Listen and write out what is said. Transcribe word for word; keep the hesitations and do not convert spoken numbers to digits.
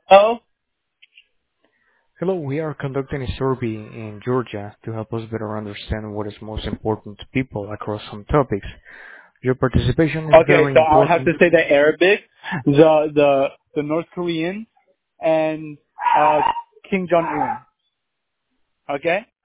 Oh, Hello, we are conducting a survey in Georgia to help us better understand what is most important to people across some topics. Your participation is okay. very So I would have important. to say the Arabic, the the the North Korean, and uh, Kim Jong Un. Okay.